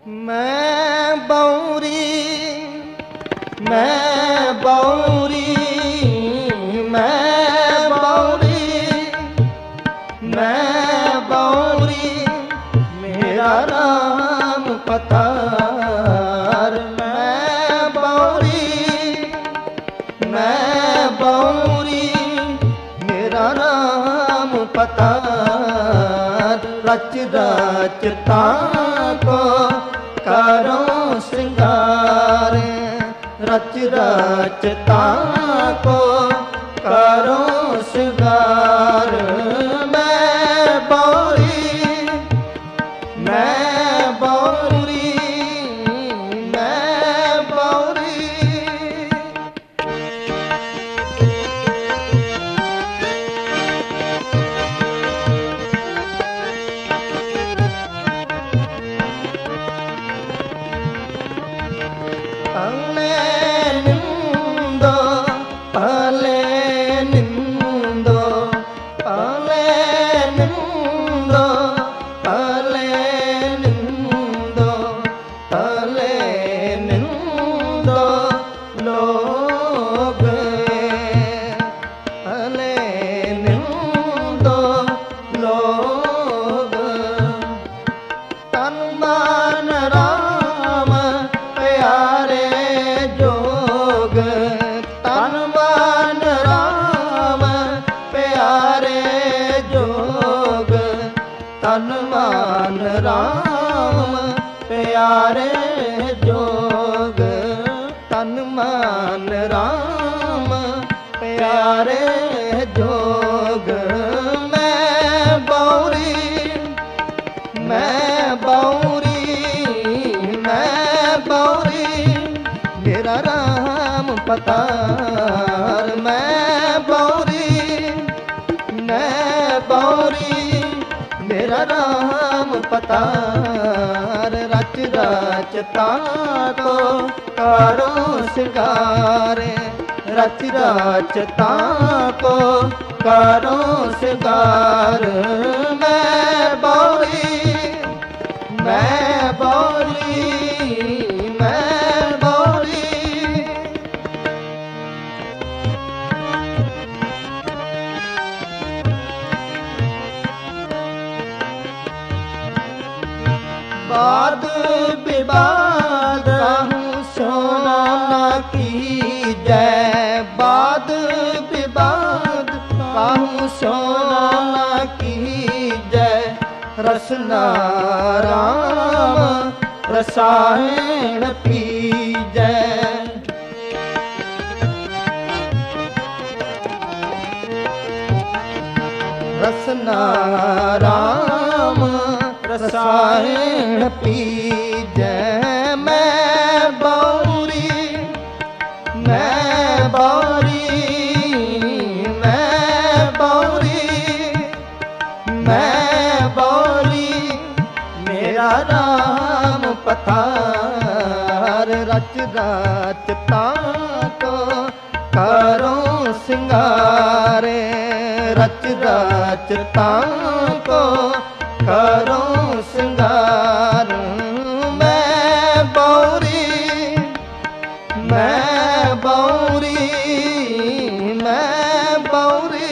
मैं बौरी, मैं बौरी, मैं बौरी, मैं बौरी, मेरा राम पतार। मैं बौरी, मैं बौरी, मेरा राम पतार। रच रचता को करो श्रृंगार, रच रचता को करो श्रृंगार। मैं बौरी, मैं बौरी, मैं बौरी। तन मान राम प्यारे जोग, तन मान राम प्यारे जोग। मैं बौरी, मैं बौरी, मैं बौरी, मेरा राम पतार। मैं बौरी, मैं बौरी, मेरा राम पतार। रच रचता को करो श्रृंगार, रच रचता को करो श्रृंगार। मैं बौरी, मैं बौरी, मैं बौरी। वाद विवाद कहूँ सोना न की जय, वाद विवाद कहूँ सोना न की जय। रसना राम रसायन पी जय, रसना राम रसायन पी जय। मैं बौरी, मैं बौरी, मैं बौरी, मैं बौरी, मेरा राम पतार। रच रचता को करो श्रृंगार, रच रचता को करो श्रृंगार। मैं बौरी, मैं बौरी, मैं बौरी।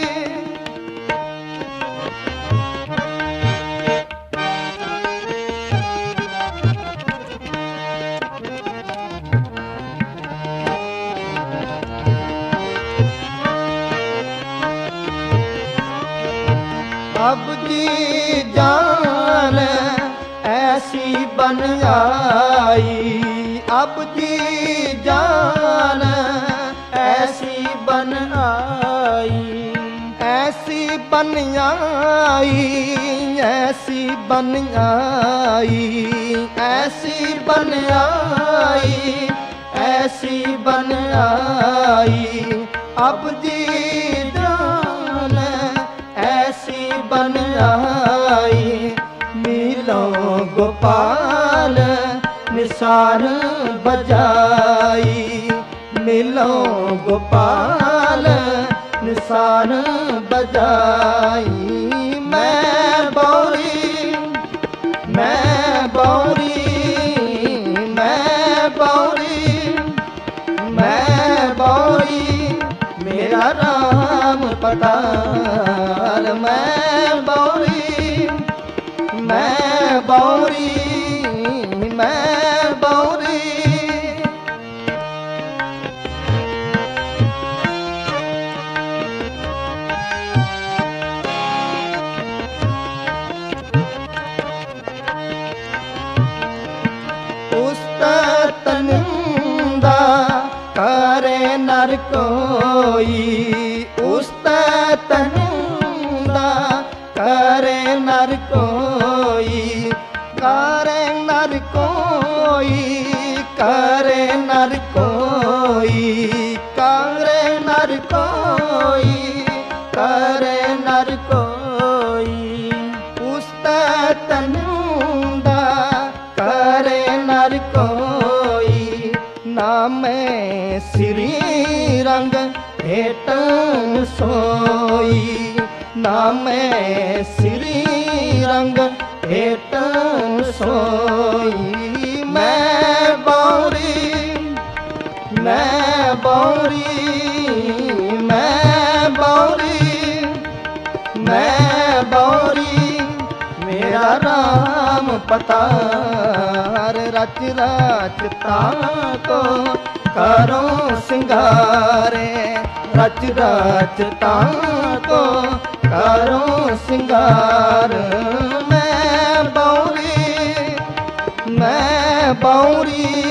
अब जी जान ऐसी बन आई, अब जी जान ऐसी बन आई, ऐसी बन आई, ऐसी बन आई, ऐसी बन आई, ऐसी बन आई। अब जी जान ऐसी बन आई, मिलो गोपाल निशान बजाई, मिलो गोपाल निशान बजाई। मैं बौरी, मैं बौरी, पताल। मैं बौरी, मैं बौरी, मैं बौरी। तनुंदा करे नर कोई, उस्त तनुंदा करे नर कोई, करे नर कोई, करे नर कोई, करे नर कोई, करे नर कोई। उस्त तनुंदा करे नर कोई, नाम श्री रंग भेट सोई, नाम श्री रंग भेट सोई। मैं बौरी, मैं बौरी, मैं बौरी, मैं बौरी। मेरा राम पतार, रच रचता को करो सिंगारे, रच रचता को करो सिंगार। मैं बौरी, मैं बौरी,